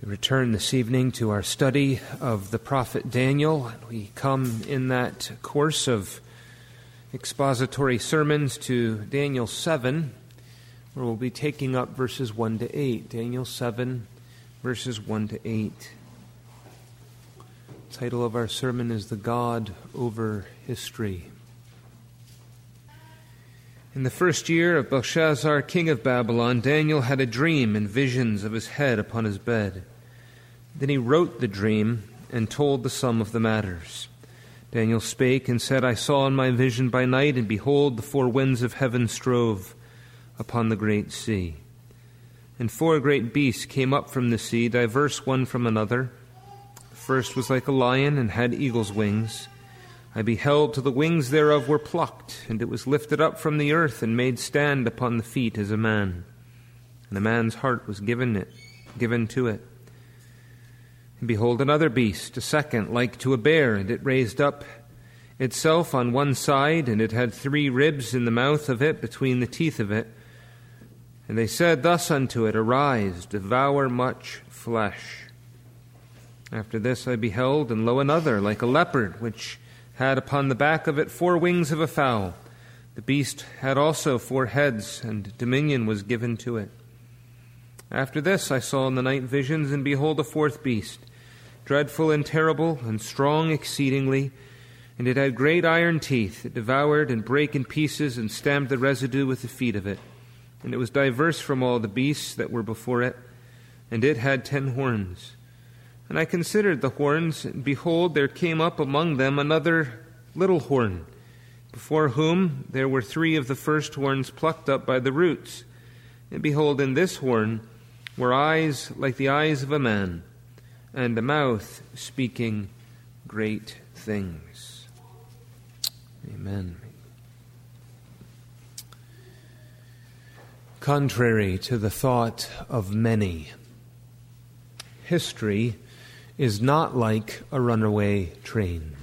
We return this evening to our study of the prophet Daniel. We come in that course of expository sermons to Daniel 7, where we'll be taking up verses 1 to 8. Daniel 7, verses 1 to 8. The title of our sermon is The God Over History. In the first year of Belshazzar, king of Babylon, Daniel had a dream and visions of his head upon his bed. Then he wrote the dream and told the sum of the matters. Daniel spake and said, I saw in my vision by night, and behold, the four winds of heaven strove upon the great sea. And four great beasts came up from the sea, diverse one from another. The first was like a lion, and had eagle's wings. I beheld till the wings thereof were plucked, and it was lifted up from the earth, and made stand upon the feet as a man. And a man's heart was given to it. And behold, another beast, a second, like to a bear, and it raised up itself on one side, and it had 3 ribs in the mouth of it, between the teeth of it. And they said thus unto it, Arise, devour much flesh. After this I beheld, and lo, another, like a leopard, which had upon the back of it 4 wings of a fowl. The beast had also 4 heads, and dominion was given to it. After this I saw in the night visions, and behold, a 4th beast, dreadful and terrible, and strong exceedingly, and it had great iron teeth. It devoured and brake in pieces, and stamped the residue with the feet of it. And it was diverse from all the beasts that were before it, and it had 10 horns. And I considered the horns, and behold, there came up among them another little horn, before whom there were 3 of the first horns plucked up by the roots. And behold, in this horn were eyes like the eyes of a man, and a mouth speaking great things. Amen. Contrary to the thought of many, history is not like a runaway train.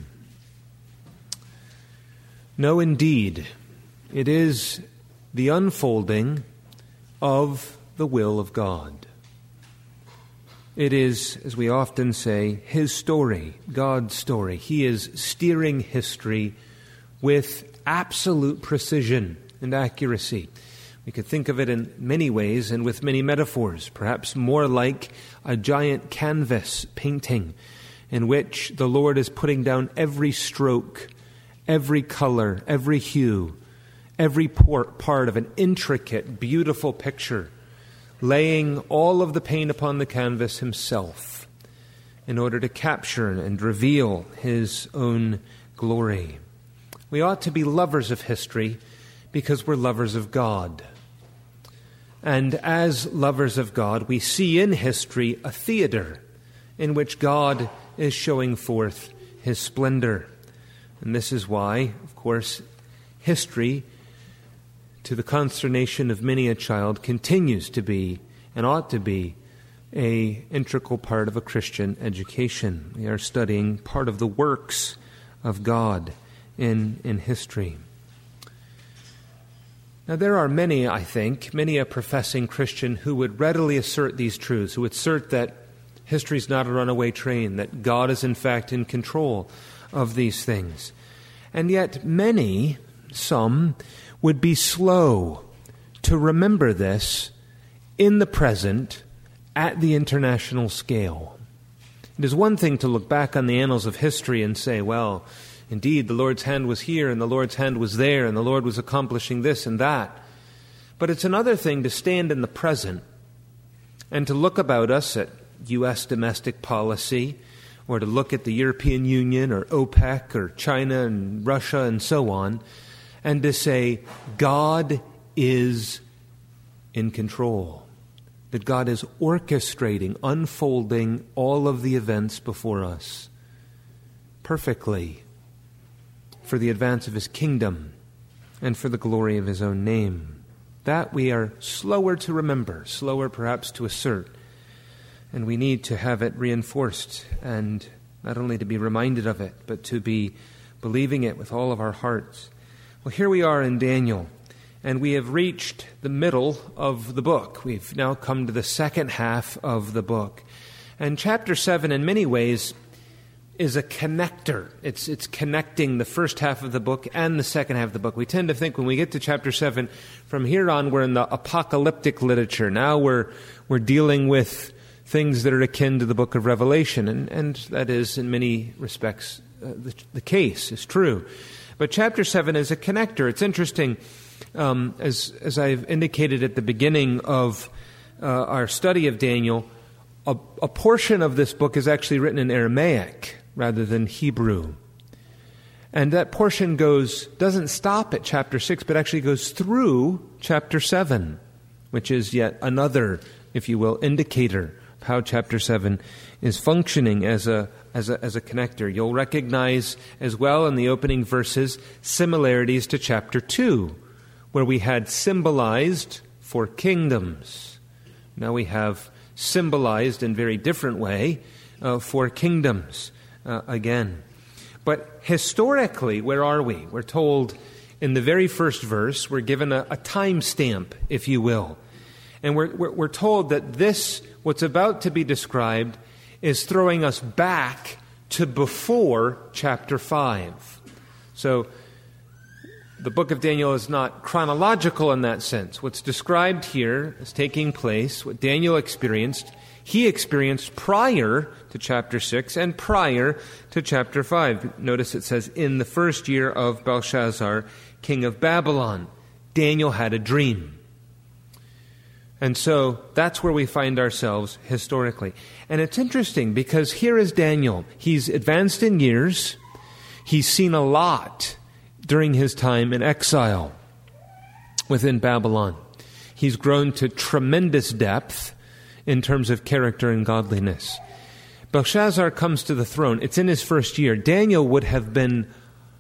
No, indeed, it is the unfolding of the will of God. It is, as we often say, His story, God's story. He is steering history with absolute precision and accuracy. We could think of it in many ways and with many metaphors, perhaps more like a giant canvas painting in which the Lord is putting down every stroke, every color, every hue, every part of an intricate, beautiful picture, laying all of the paint upon the canvas Himself in order to capture and reveal His own glory. We ought to be lovers of history because we're lovers of God. And as lovers of God, we see in history a theater in which God is showing forth His splendor. And this is why, of course, history, to the consternation of many a child, continues to be and ought to be an integral part of a Christian education. We are studying part of the works of God in history. Now, there are many a professing Christian who would readily assert these truths, who would assert that history is not a runaway train, that God is in fact in control of these things. And yet some would be slow to remember this in the present at the international scale. It is one thing to look back on the annals of history and say, well, indeed, the Lord's hand was here and the Lord's hand was there and the Lord was accomplishing this and that. But it's another thing to stand in the present and to look about us at U.S. domestic policy, or to look at the European Union or OPEC or China and Russia and so on, and to say, God is in control, that God is orchestrating, unfolding all of the events before us perfectly for the advance of His kingdom and for the glory of His own name. That we are slower to remember, slower perhaps to assert, and we need to have it reinforced, and not only to be reminded of it, but to be believing it with all of our hearts. Well, here we are in Daniel, and we have reached the middle of the book. We've now come to the second half of the book. And chapter 7, in many ways, is a connector. It's connecting the first half of the book and the second half of the book. We tend to think when we get to chapter 7, from here on we're in the apocalyptic literature. Now we're dealing with things that are akin to the book of Revelation, and that is in many respects the case, is true. But chapter 7 is a connector. It's interesting, as I've indicated at the beginning of our study of Daniel, a portion of this book is actually written in Aramaic rather than Hebrew. And that portion doesn't stop at chapter 6, but actually goes through chapter 7, which is yet another, if you will, indicator of how chapter 7 is functioning as a connector. You'll recognize as well in the opening verses similarities to chapter 2, where we had symbolized for kingdoms. Now we have symbolized in very different way for kingdoms again. But historically, where are we? We're told in the very first verse, we're given a time stamp, if you will. And we're told that this, what's about to be described, is throwing us back to before chapter 5. So the book of Daniel is not chronological in that sense. What's described here is taking place, what Daniel experienced, he experienced prior to chapter 6 and prior to chapter 5. Notice it says, in the first year of Belshazzar, king of Babylon, Daniel had a dream. And so that's where we find ourselves historically. And it's interesting because here is Daniel. He's advanced in years. He's seen a lot during his time in exile within Babylon. He's grown to tremendous depth in terms of character and godliness. Belshazzar comes to the throne. It's in his first year. Daniel would have been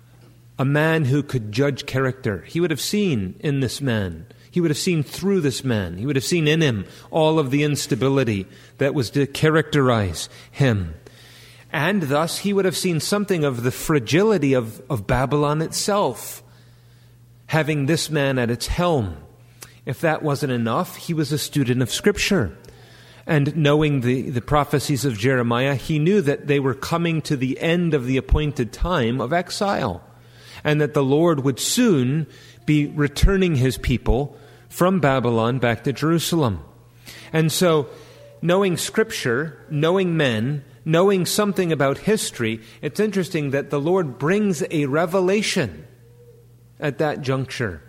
a man who could judge character. He would have seen in this man. He would have seen through this man. He would have seen in him all of the instability that was to characterize him. And thus he would have seen something of the fragility of Babylon itself, having this man at its helm. If that wasn't enough, he was a student of Scripture. And knowing the prophecies of Jeremiah, he knew that they were coming to the end of the appointed time of exile, and that the Lord would soon be returning his people from Babylon back to Jerusalem. And so, knowing Scripture, knowing men, knowing something about history, it's interesting that the Lord brings a revelation at that juncture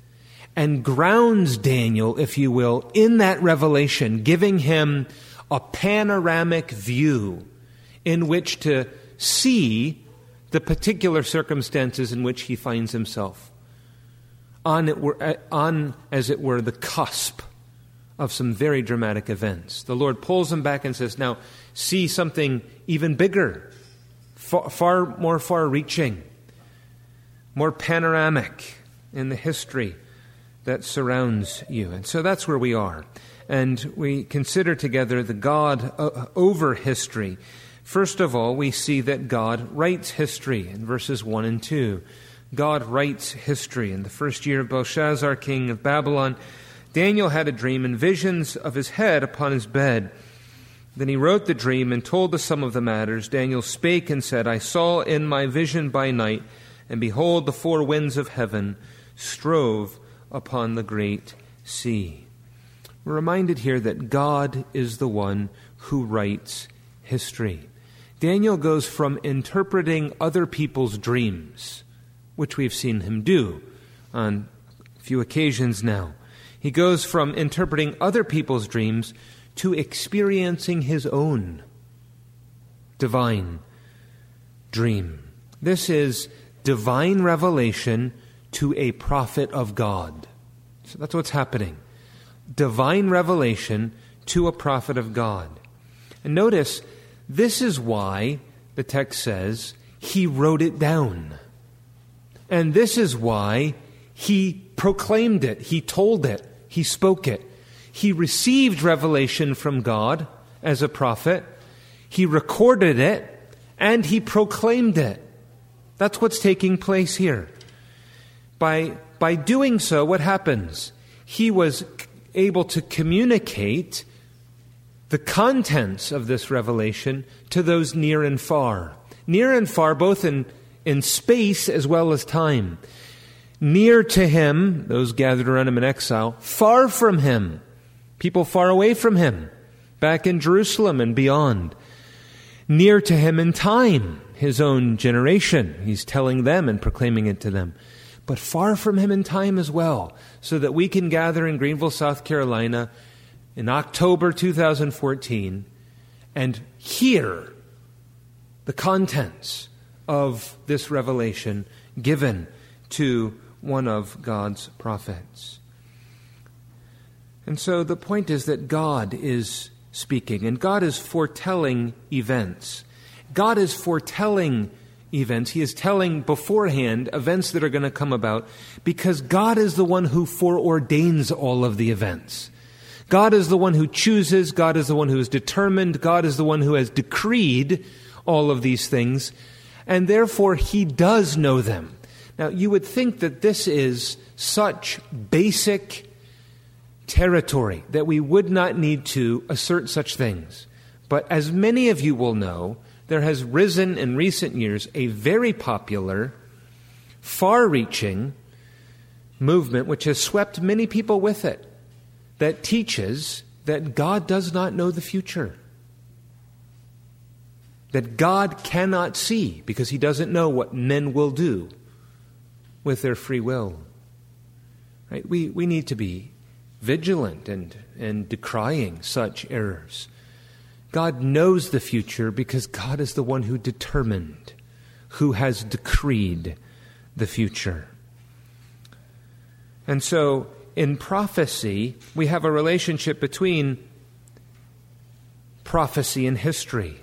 and grounds Daniel, if you will, in that revelation, giving him a panoramic view in which to see the particular circumstances in which he finds himself, on, as it were, the cusp of some very dramatic events. The Lord pulls him back and says, now, see something even bigger, far more far-reaching, more panoramic in the history that surrounds you. And so that's where we are. And we consider together the God over history. First of all, we see that God writes history in verses 1 and 2. God writes history. In the first year of Belshazzar, king of Babylon, Daniel had a dream and visions of his head upon his bed. Then he wrote the dream and told the sum of the matters. Daniel spake and said, I saw in my vision by night, and behold, the four winds of heaven strove upon the great sea. We're reminded here that God is the one who writes history. Daniel goes from interpreting other people's dreams, which we've seen him do on a few occasions now. He goes from interpreting other people's dreams to experiencing his own divine dream. This is divine revelation to a prophet of God. So that's what's happening. Divine revelation to a prophet of God. And notice, this is why the text says he wrote it down. And this is why he proclaimed it, he told it, he spoke it. He received revelation from God as a prophet, he recorded it, and he proclaimed it. That's what's taking place here. By doing so, what happens? He was able to communicate the contents of this revelation to those near and far. Near and far, both in space as well as time. Near to him, those gathered around him in exile. Far from him, people far away from him, back in Jerusalem and beyond. Near to him in time, his own generation. He's telling them and proclaiming it to them. But far from him in time as well, so that we can gather in Greenville, South Carolina in October 2014 and hear the contents of this revelation given to one of God's prophets. And so the point is that God is speaking, and God is foretelling events. God is foretelling events. He is telling beforehand events that are going to come about because God is the one who foreordains all of the events. God is the one who chooses. God is the one who is determined. God is the one who has decreed all of these things, and therefore He does know them. Now, you would think that this is such basic territory that we would not need to assert such things. But as many of you will know, there has risen in recent years a very popular, far-reaching movement which has swept many people with it, that teaches that God does not know the future. That God cannot see because He doesn't know what men will do with their free will. Right? We need to be vigilant and decrying such errors. God knows the future because God is the one who determined, who has decreed the future. And so, in prophecy, we have a relationship between prophecy and history.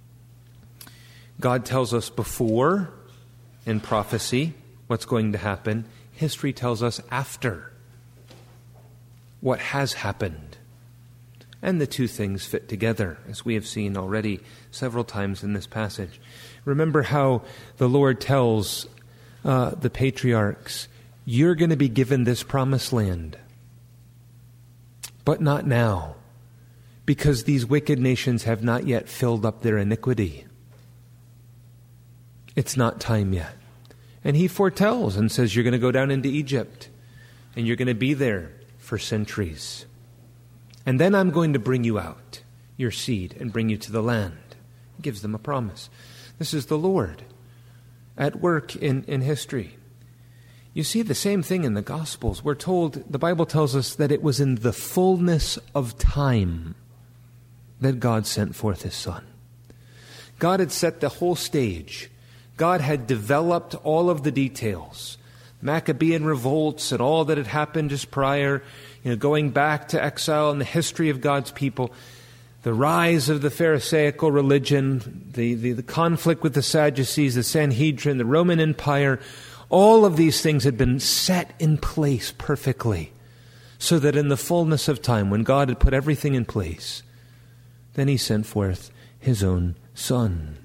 God tells us before, in prophecy, what's going to happen. History tells us after what has happened. And the two things fit together, as we have seen already several times in this passage. Remember how the Lord tells the patriarchs, you're going to be given this promised land, but not now, because these wicked nations have not yet filled up their iniquity. It's not time yet. And He foretells and says, you're going to go down into Egypt, and you're going to be there for centuries. And then I'm going to bring you out, your seed, and bring you to the land. He gives them a promise. This is the Lord at work in history. You see the same thing in the Gospels. We're told, the Bible tells us that it was in the fullness of time that God sent forth His Son. God had set the whole stage. God had developed all of the details. Maccabean revolts and all that had happened just prior, going back to exile and the history of God's people, the rise of the Pharisaical religion, the conflict with the Sadducees, the Sanhedrin, the Roman Empire. All of these things had been set in place perfectly, so that in the fullness of time, when God had put everything in place, then He sent forth His own Son.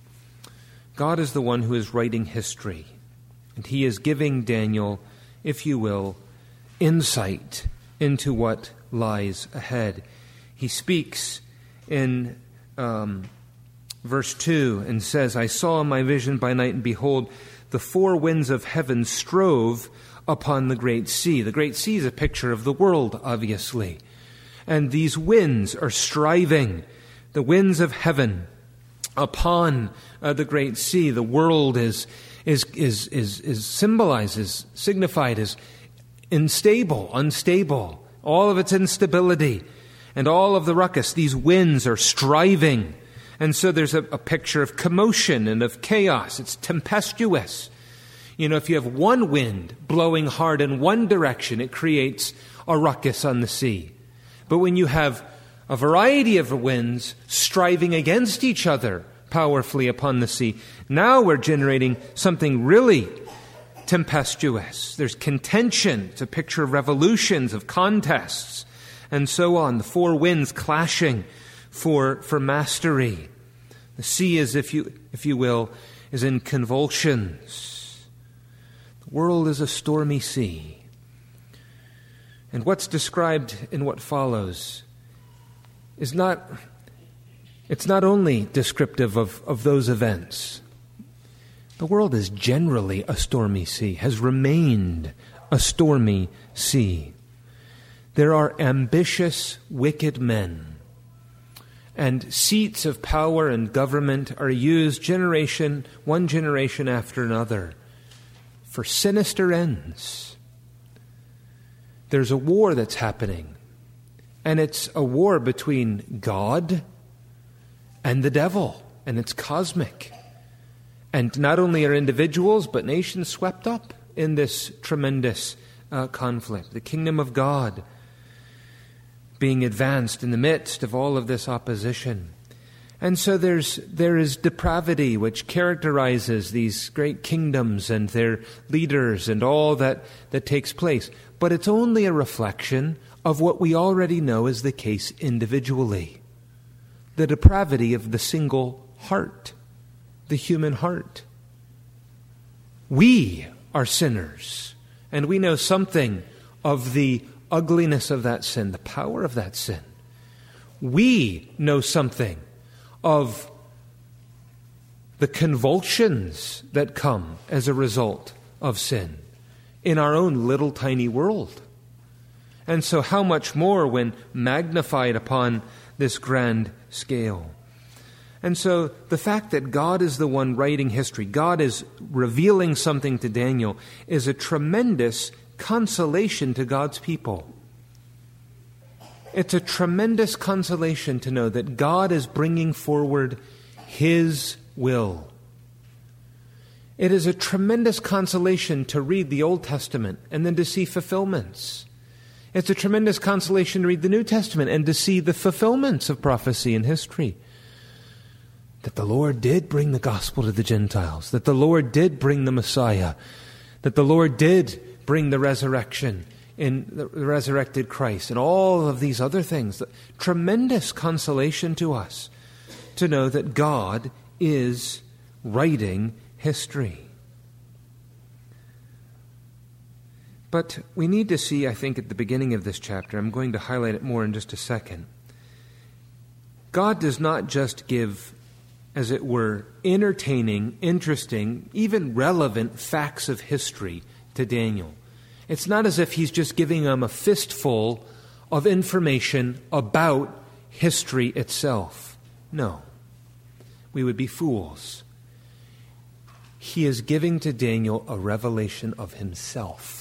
God is the one who is writing history, and He is giving Daniel, if you will, insight into what lies ahead. He speaks in verse 2 and says, I saw in my vision by night, and behold, the four winds of heaven strove upon the great sea. The great sea is a picture of the world, obviously. And these winds are striving, the winds of heaven, upon the great sea. The world is symbolized, is signified as unstable, all of its instability and all of the ruckus. These winds are striving. And so there's a picture of commotion and of chaos. It's tempestuous. If you have one wind blowing hard in one direction, it creates a ruckus on the sea. But when you have a variety of winds striving against each other powerfully upon the sea, now we're generating something really tempestuous. There's contention. It's a picture of revolutions, of contests, and so on. The four winds clashing for mastery. The sea is, if you will, is in convulsions. The world is a stormy sea. And what's described in what follows it's not only descriptive of those events. The world is generally a stormy sea, has remained a stormy sea. There are ambitious, wicked men, and seats of power and government are used one generation after another, for sinister ends. There's a war that's happening, and it's a war between God and the devil, and it's cosmic. And not only are individuals, but nations swept up in this tremendous conflict. The kingdom of God being advanced in the midst of all of this opposition. And so there is depravity which characterizes these great kingdoms and their leaders and all that takes place. But it's only a reflection of what we already know is the case individually. The depravity of the single heart, the human heart. We are sinners, and we know something of the ugliness of that sin, the power of that sin. We know something of the convulsions that come as a result of sin in our own little tiny world. And so how much more when magnified upon this grand scale. And so the fact that God is the one writing history, God is revealing something to Daniel, is a tremendous consolation to God's people. It's a tremendous consolation to know that God is bringing forward His will. It is a tremendous consolation to read the Old Testament and then to see fulfillments. It's a tremendous consolation to read the New Testament and to see the fulfillments of prophecy and history. That the Lord did bring the gospel to the Gentiles, that the Lord did bring the Messiah, that the Lord did bring the resurrection in the resurrected Christ, and all of these other things. Tremendous consolation to us to know that God is writing history. But we need to see, I think, at the beginning of this chapter, I'm going to highlight it more in just a second, God does not just give, as it were, entertaining, interesting, even relevant facts of history to Daniel. It's not as if he's just giving him a fistful of information about history itself. No, we would be fools. He is giving to Daniel a revelation of himself.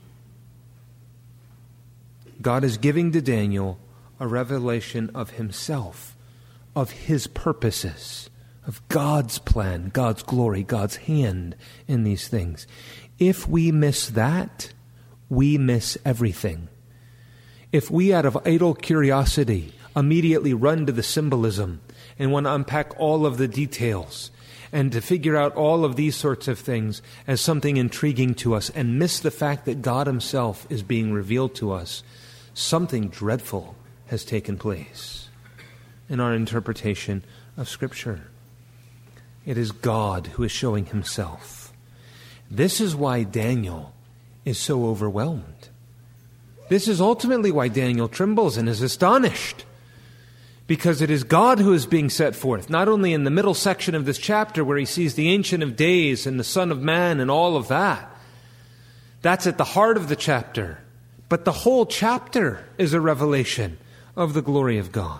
God is giving to Daniel a revelation of himself, of his purposes, of God's plan, God's glory, God's hand in these things. If we miss that, we miss everything. If we, out of idle curiosity, immediately run to the symbolism and want to unpack all of the details and to figure out all of these sorts of things as something intriguing to us and miss the fact that God Himself is being revealed to us, something dreadful has taken place in our interpretation of Scripture. It is God who is showing Himself. This is why Daniel is so overwhelmed. This is ultimately why Daniel trembles and is astonished. Because it is God who is being set forth, not only in the middle section of this chapter where he sees the Ancient of Days and the Son of Man and all of that. That's at the heart of the chapter. But the whole chapter is a revelation of the glory of God.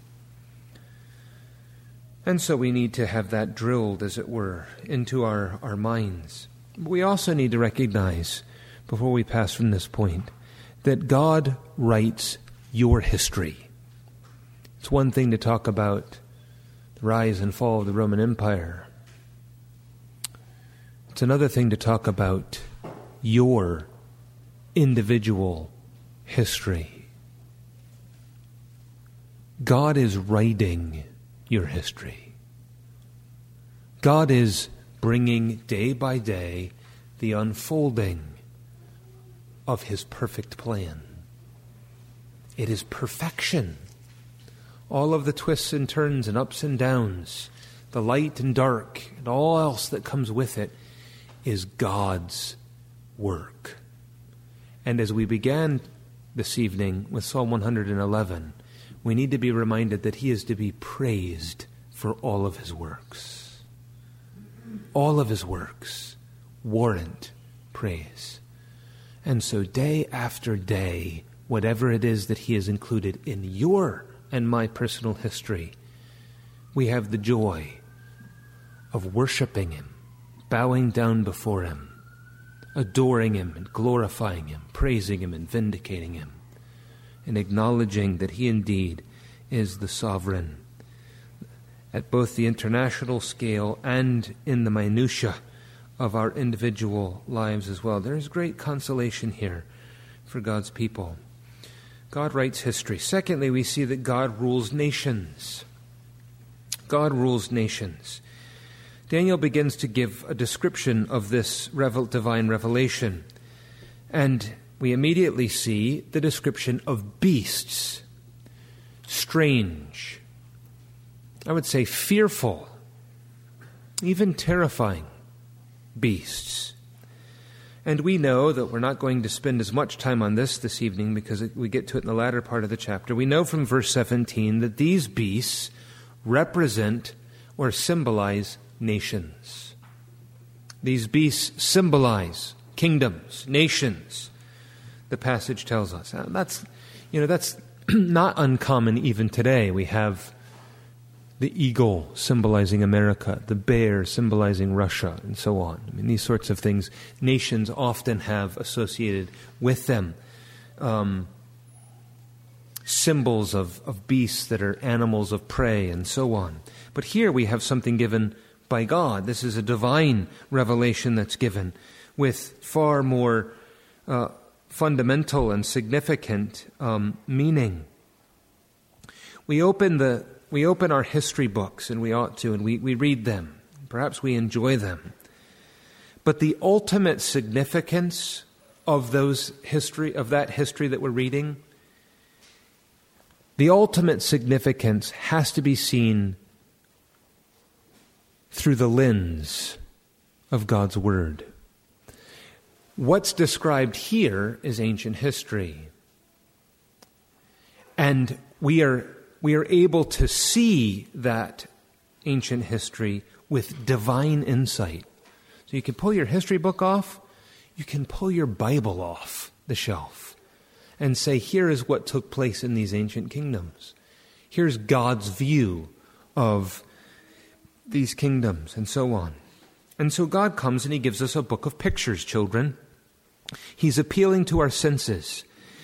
And so we need to have that drilled, as it were, into our minds. We also need to recognize, before we pass from this point, that God writes your history. It's one thing to talk about the rise and fall of the Roman Empire. It's another thing to talk about your individual history. God is writing your history. God is bringing day by day the unfolding of His perfect plan. It is perfection. All of the twists and turns and ups and downs, the light and dark, and all else that comes with it is God's work. And as we began this evening with Psalm 111, we need to be reminded that he is to be praised for all of his works. All of his works warrant praise. And so day after day, whatever it is that he has included in your and my personal history, we have the joy of worshiping him, bowing down before him, adoring him and glorifying him, praising him and vindicating him, and acknowledging that he indeed is the sovereign at both the international scale and in the minutiae of our individual lives as well. There is great consolation here for God's people. God writes history. Secondly, we see that God rules nations. God rules nations. Daniel begins to give a description of this divine revelation, and we immediately see the description of beasts. Strange, I would say fearful, even terrifying beasts. And we know that we're not going to spend as much time on this evening because we get to it in the latter part of the chapter. We know from verse 17 that these beasts represent or symbolize nations. These beasts symbolize kingdoms, nations, the passage tells us. That's not uncommon even today. We have the eagle symbolizing America, the bear symbolizing Russia, and so on. I mean, these sorts of things nations often have associated with them. Symbols of beasts that are animals of prey, and so on. But here we have something given by God. This is a divine revelation that's given with far more fundamental and significant meaning. We open our history books, and we ought to, and we read them. Perhaps we enjoy them. But the ultimate significance of that history that we're reading, the ultimate significance has to be seen through the lens of God's Word. What's described here is ancient history. And we are able to see that ancient history with divine insight. So you can pull your history book off, you can pull your Bible off the shelf and say, here is what took place in these ancient kingdoms. Here's God's view of these kingdoms, and so on. And so God comes and he gives us a book of pictures, children. He's appealing to our senses.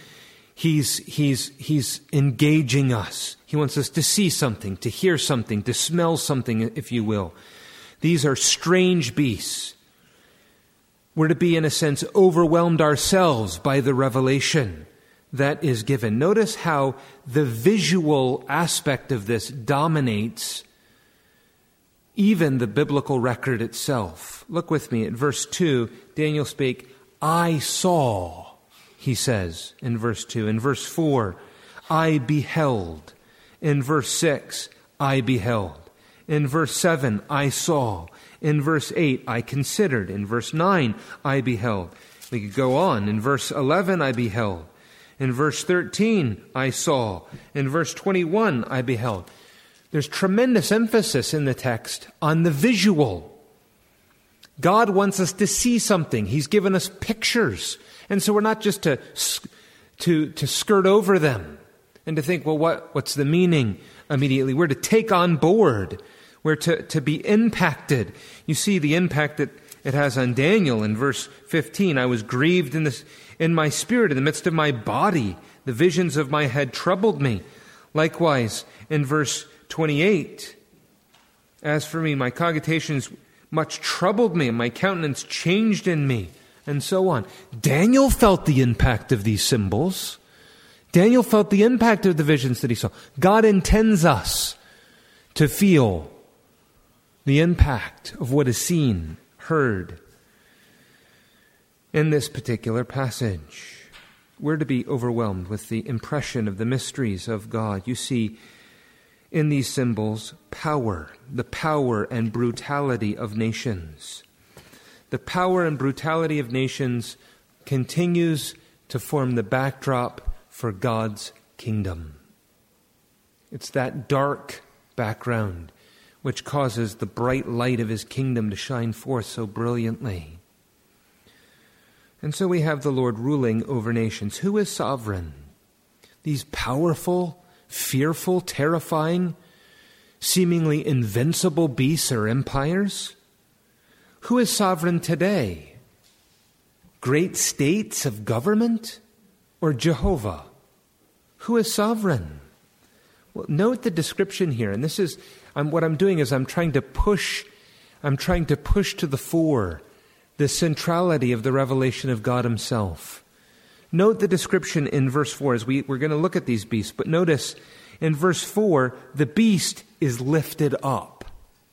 He's engaging us. He wants us to see something, to hear something, to smell something, if you will. These are strange beasts. We're to be, in a sense, overwhelmed ourselves by the revelation that is given. Notice how the visual aspect of this dominates even the biblical record itself. Look with me at verse 2. Daniel spake, I saw, he says in verse 2. In verse 4, I beheld. In verse 6, I beheld. In verse 7, I saw. In verse 8, I considered. In verse 9, I beheld. We could go on. In verse 11, I beheld. In verse 13, I saw. In verse 21, I beheld. There's tremendous emphasis in the text on the visual. God wants us to see something. He's given us pictures. And so we're not just to skirt over them and to think, well, what's the meaning immediately? We're to take on board. We're to be impacted. You see the impact that it has on Daniel in verse 15. I was grieved in my spirit, in the midst of my body. The visions of my head troubled me. Likewise, in verse 28, as for me, my cogitations much troubled me, and my countenance changed in me, and so on. Daniel felt the impact of these symbols. Daniel felt the impact of the visions that he saw. God intends us to feel the impact of what is seen, heard. In this particular passage, we're to be overwhelmed with the impression of the mysteries of God. You see in these symbols the power and brutality of nations. The power and brutality of nations continues to form the backdrop for God's kingdom. It's that dark background which causes the bright light of his kingdom to shine forth so brilliantly. And so we have the Lord ruling over nations. Who is sovereign? These powerful, fearful, terrifying, seemingly invincible beasts or empires? Who is sovereign today? Great states of government or Jehovah? Who is sovereign? Well, note the description here, and this is what I'm doing is I'm trying to push to the fore the centrality of the revelation of God himself. Note the description in verse 4 as we're going to look at these beasts, but notice in verse 4, the beast is lifted up.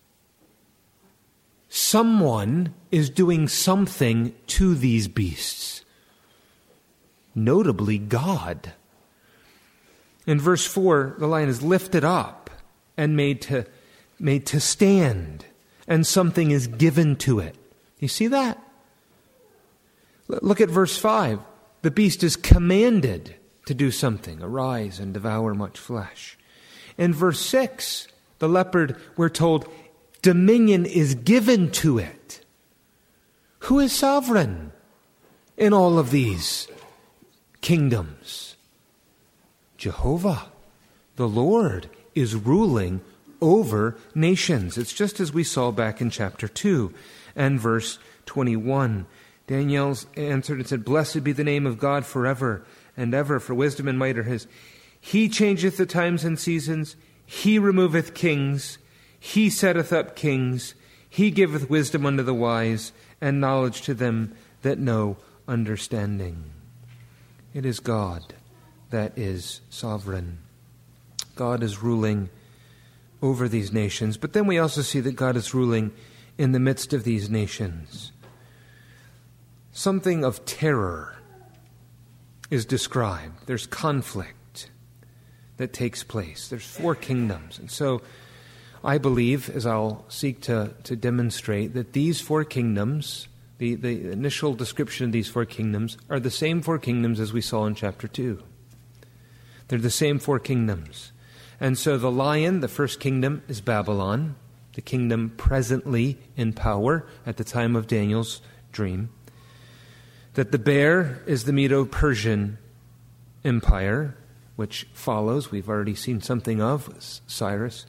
Someone is doing something to these beasts, notably God. In verse 4, the lion is lifted up and made to stand, and something is given to it. You see that? Look at verse 5. The beast is commanded to do something, arise and devour much flesh. In verse 6, the leopard, we're told, dominion is given to it. Who is sovereign in all of these kingdoms? Jehovah, the Lord, is ruling over nations. It's just as we saw back in chapter 2 and verse 21. Daniel answered and said, blessed be the name of God forever and ever, for wisdom and might are his. He changeth the times and seasons. He removeth kings. He setteth up kings. He giveth wisdom unto the wise, and knowledge to them that know understanding. It is God that is sovereign. God is ruling over these nations. But then we also see that God is ruling in the midst of these nations. Something of terror is described. There's conflict that takes place. There's 4 kingdoms. And so I believe, as I'll seek to demonstrate, that these 4 kingdoms, the initial description of these 4 kingdoms, are the same 4 kingdoms as we saw in chapter 2. They're the same 4 kingdoms. And so the lion, the first kingdom, is Babylon, the kingdom presently in power at the time of Daniel's dream. That the bear is the Medo-Persian Empire, which follows. We've already seen something of Cyrus.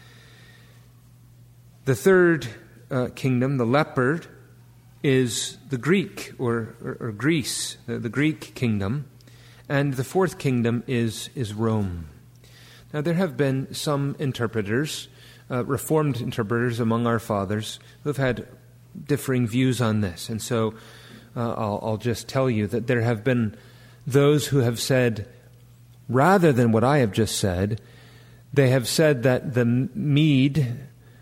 The third kingdom, the leopard, is the Greek or Greece, the Greek kingdom. And the fourth kingdom is Rome. Now, there have been some interpreters, Reformed interpreters among our fathers, who have had differing views on this. And so I'll just tell you that there have been those who have said, rather than what I have just said, they have said that the Median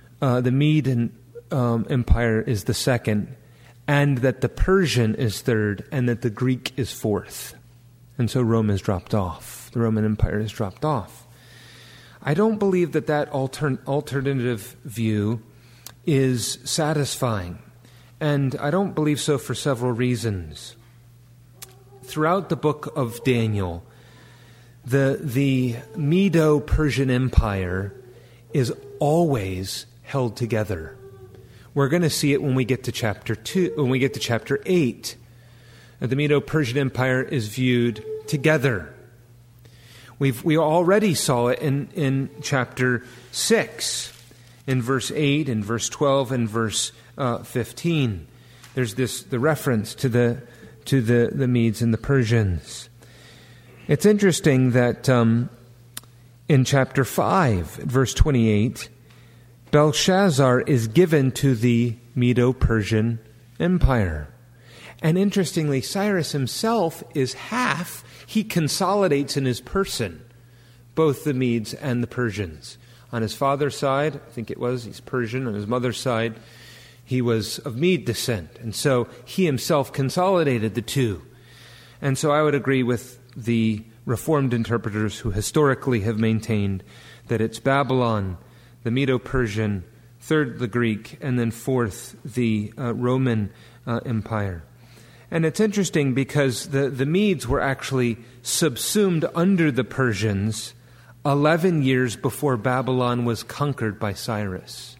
Empire is the second, and that the Persian is third, and that the Greek is fourth. And so Rome has dropped off. The Roman Empire has dropped off. I don't believe that alternative view is satisfying. And I don't believe so for several reasons. Throughout the book of Daniel, the Medo-Persian Empire is always held together. We're going to see it when we get to chapter 2, when we get to chapter 8. The Medo-Persian Empire is viewed together. We already saw it in chapter 6, in verse 8, in verse 12, and verse 15. There's the reference to the Medes and the Persians. It's interesting that in chapter 5, verse 28, Belshazzar is given to the Medo-Persian Empire. And interestingly, Cyrus himself is half. He consolidates in his person both the Medes and the Persians. On his father's side, I think he's Persian. On his mother's side, he was of Mede descent. And so he himself consolidated the two. And so I would agree with the Reformed interpreters who historically have maintained that it's Babylon, the Medo-Persian, third the Greek, and then fourth the Roman Empire. And it's interesting because the Medes were actually subsumed under the Persians 11 years before Babylon was conquered by Cyrus.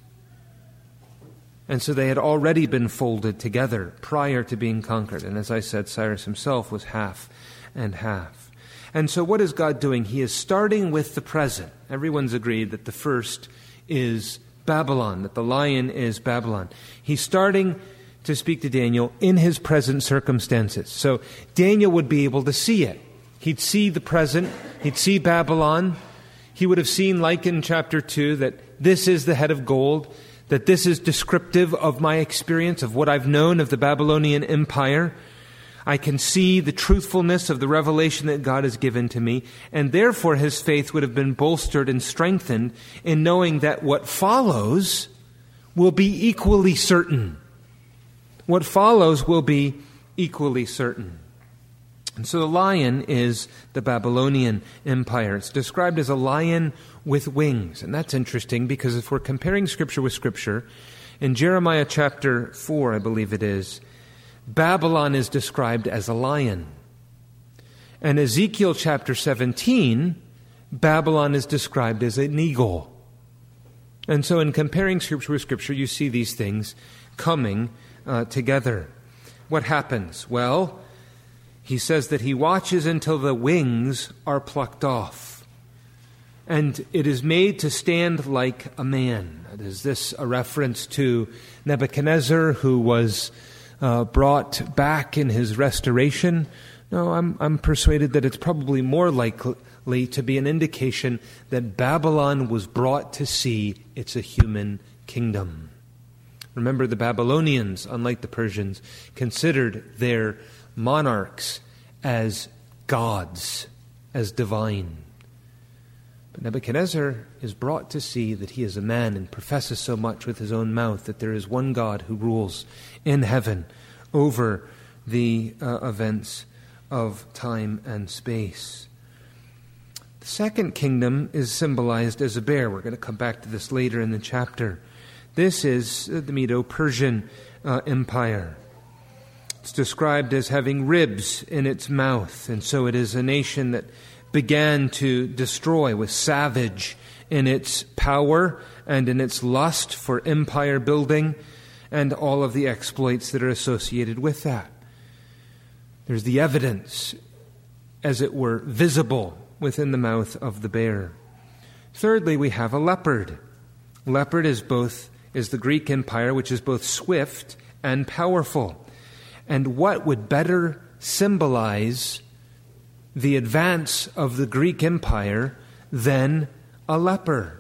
And so they had already been folded together prior to being conquered. And as I said, Cyrus himself was half and half. And so what is God doing? He is starting with the present. Everyone's agreed that the first is Babylon, that the lion is Babylon. He's starting to speak to Daniel in his present circumstances. So Daniel would be able to see it. He'd see the present. He'd see Babylon. He would have seen, like in chapter 2, that this is the head of gold, that this is descriptive of my experience, of what I've known of the Babylonian Empire. I can see the truthfulness of the revelation that God has given to me, and therefore his faith would have been bolstered and strengthened in knowing that what follows will be equally certain. What follows will be equally certain. And so the lion is the Babylonian Empire. It's described as a lion with wings. And that's interesting because if we're comparing Scripture with Scripture, in Jeremiah chapter 4, I believe it is, Babylon is described as a lion. And Ezekiel chapter 17, Babylon is described as an eagle. And so in comparing Scripture with Scripture, you see these things coming together. What happens? Well, he says that he watches until the wings are plucked off. And it is made to stand like a man. Is this a reference to Nebuchadnezzar, who was brought back in his restoration? No, I'm persuaded that it's probably more likely to be an indication that Babylon was brought to see it's a human kingdom. Remember, the Babylonians, unlike the Persians, considered their monarchs as gods, as divine. But Nebuchadnezzar is brought to see that he is a man and professes so much with his own mouth that there is one God who rules in heaven over the events of time and space. The second kingdom is symbolized as a bear. We're going to come back to this later in the chapter. This is the Medo-Persian Empire. It's described as having ribs in its mouth, and so it is a nation that began to destroy, was savage in its power and in its lust for empire building and all of the exploits that are associated with that. There's the evidence, as it were, visible within the mouth of the bear. Thirdly, we have a leopard. Leopard is the Greek empire, which is both swift and powerful. And what would better symbolize the advance of the Greek empire than a leper?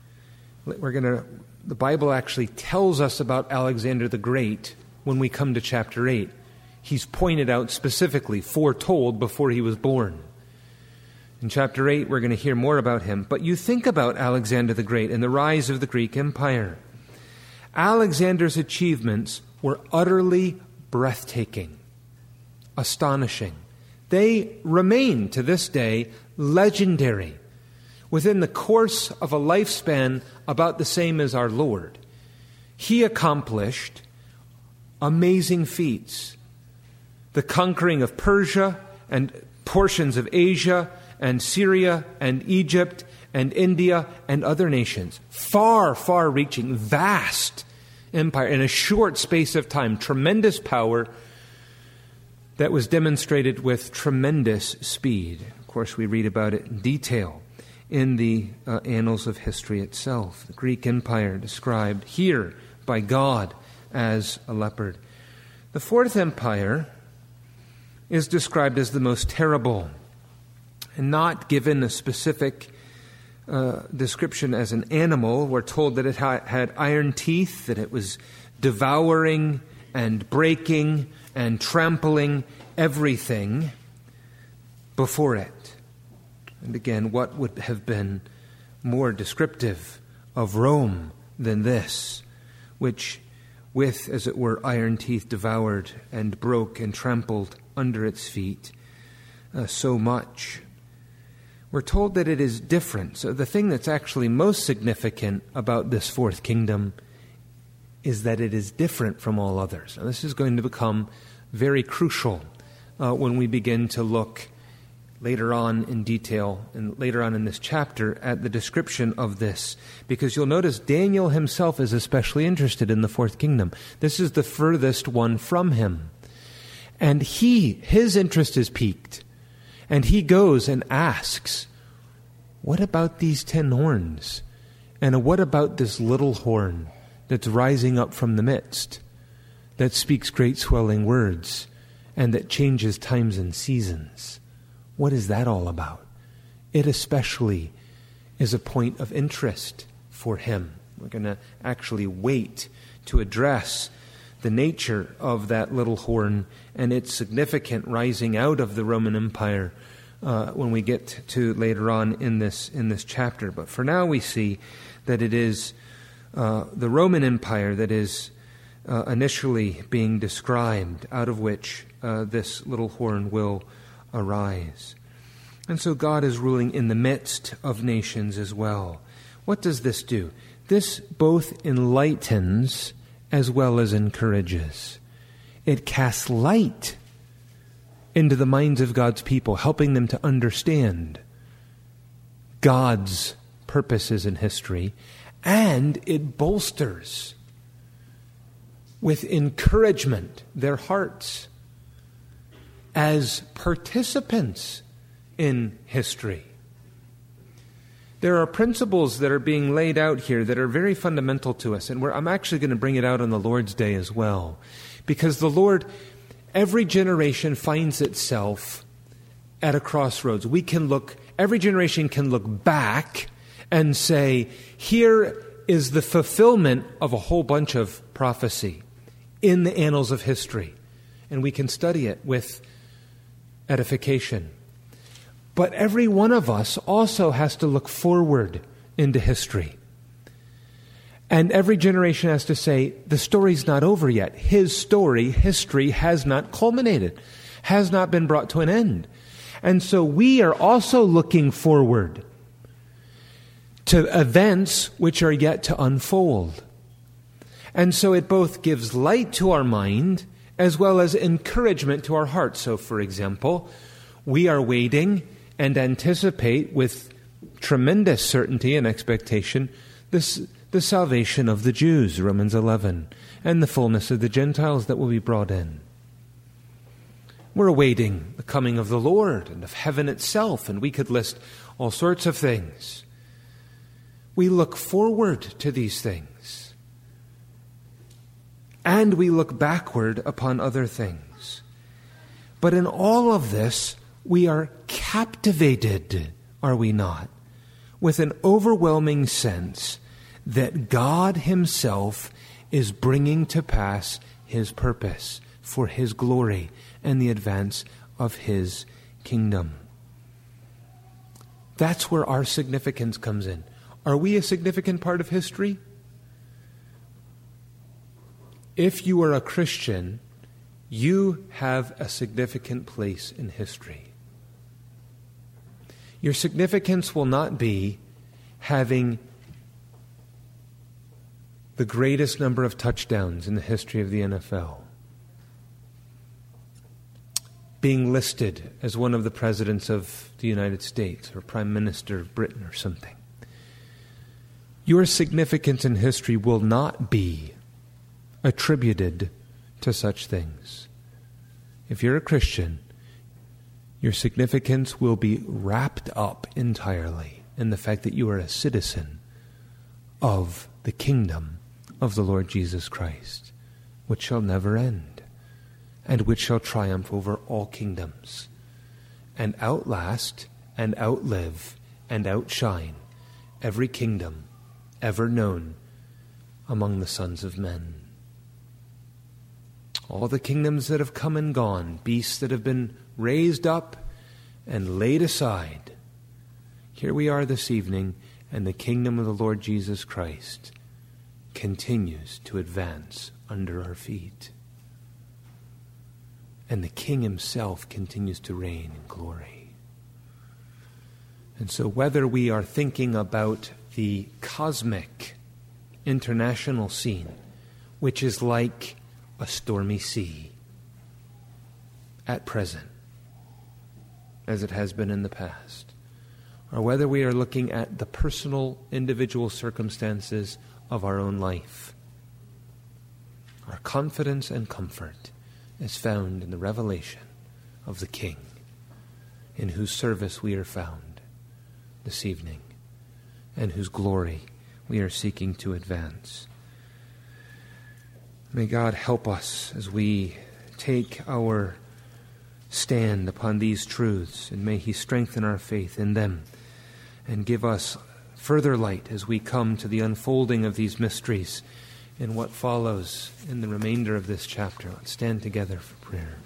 The Bible actually tells us about Alexander the Great when we come to chapter 8. He's pointed out specifically, foretold before he was born. In chapter 8, we're going to hear more about him. But you think about Alexander the Great and the rise of the Greek Empire. Alexander's achievements were utterly breathtaking, astonishing. They remain to this day legendary. Within the course of a lifespan about the same as our Lord, he accomplished amazing feats. The conquering of Persia and portions of Asia and Syria and Egypt and India and other nations. Far, far-reaching, vast empire in a short space of time. Tremendous power that was demonstrated with tremendous speed. Of course, we read about it in detail in the annals of history itself. The Greek Empire described here by God as a leopard. The fourth empire is described as the most terrible and not given a specific description as an animal. We're told that it had iron teeth, that it was devouring and breaking and trampling everything before it. And again, what would have been more descriptive of Rome than this, which with, as it were, iron teeth devoured and broke and trampled under its feet so much. We're told that it is different. So the thing that's actually most significant about this fourth kingdom is that it is different from all others. Now, this is going to become very crucial when we begin to look later on in detail and later on in this chapter at the description of this, because you'll notice Daniel himself is especially interested in the fourth kingdom. This is the furthest one from him. And his interest is piqued. And he goes and asks, what about these 10 horns? And what about this little horn that's rising up from the midst, that speaks great swelling words, and that changes times and seasons? What is that all about? It especially is a point of interest for him. We're going to actually wait to address the nature of that little horn and its significant rising out of the Roman Empire when we get to later on in this chapter. But for now we see that it is the Roman Empire that is initially being described, out of which this little horn will arise. And so God is ruling in the midst of nations as well. What does this do? This both enlightens as well as encourages. It casts light into the minds of God's people, helping them to understand God's purposes in history, and it bolsters with encouragement their hearts as participants in history. There are principles that are being laid out here that are very fundamental to us, and I'm actually going to bring it out on the Lord's Day as well, because the Lord, every generation finds itself at a crossroads. Every generation can look back and say, here is the fulfillment of a whole bunch of prophecy in the annals of history, and we can study it with edification. But every one of us also has to look forward into history. And every generation has to say, the story's not over yet. His story, history, has not culminated, has not been brought to an end. And so we are also looking forward to events which are yet to unfold. And so it both gives light to our mind as well as encouragement to our heart. So, for example, we are waiting and anticipate with tremendous certainty and expectation the salvation of the Jews, Romans 11, and the fullness of the Gentiles that will be brought in. We're awaiting the coming of the Lord and of heaven itself, and we could list all sorts of things. We look forward to these things, and we look backward upon other things. But in all of this, we are captivated, are we not, with an overwhelming sense that God Himself is bringing to pass His purpose for His glory and the advance of His kingdom. That's where our significance comes in. Are we a significant part of history? If you are a Christian, you have a significant place in history. Your significance will not be having the greatest number of touchdowns in the history of the NFL, being listed as one of the presidents of the United States or Prime Minister of Britain or something. Your significance in history will not be attributed to such things. If you're a Christian, your significance will be wrapped up entirely in the fact that you are a citizen of the kingdom of the Lord Jesus Christ, which shall never end, and which shall triumph over all kingdoms, and outlast, and outlive, and outshine every kingdom ever known among the sons of men. All the kingdoms that have come and gone, beasts that have been raised up and laid aside. Here we are this evening, and the kingdom of the Lord Jesus Christ continues to advance under our feet. And the King Himself continues to reign in glory. And so whether we are thinking about the cosmic international scene, which is like a stormy sea at present, as it has been in the past, or whether we are looking at the personal, individual circumstances of our own life. Our confidence and comfort is found in the revelation of the King, in whose service we are found this evening, and whose glory we are seeking to advance. May God help us as we take our stand upon these truths, and may He strengthen our faith in them and give us further light as we come to the unfolding of these mysteries in what follows in the remainder of this chapter. Let's stand together for prayer.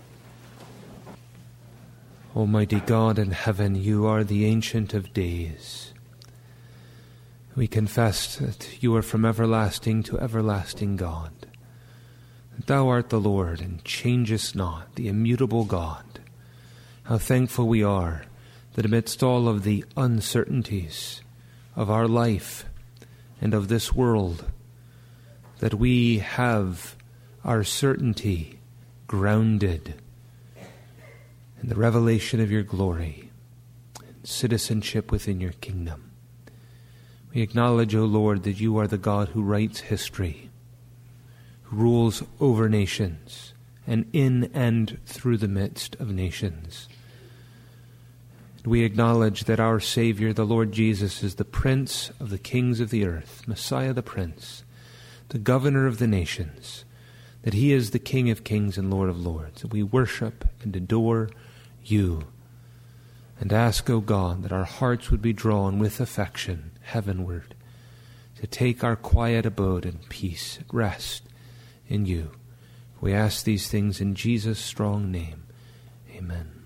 Almighty God in heaven, you are the Ancient of Days. We confess that you are from everlasting to everlasting God. That thou art the Lord and changest not, the immutable God. How thankful we are that amidst all of the uncertainties of our life and of this world, that we have our certainty grounded in the revelation of your glory and citizenship within your kingdom. We acknowledge, O Lord, that you are the God who writes history, who rules over nations and in and through the midst of nations. We acknowledge that our Savior, the Lord Jesus, is the Prince of the kings of the earth, Messiah the Prince, the governor of the nations, that he is the King of kings and Lord of lords. That we worship and adore you and ask, O God, that our hearts would be drawn with affection heavenward to take our quiet abode and peace at rest in you. We ask these things in Jesus' strong name. Amen.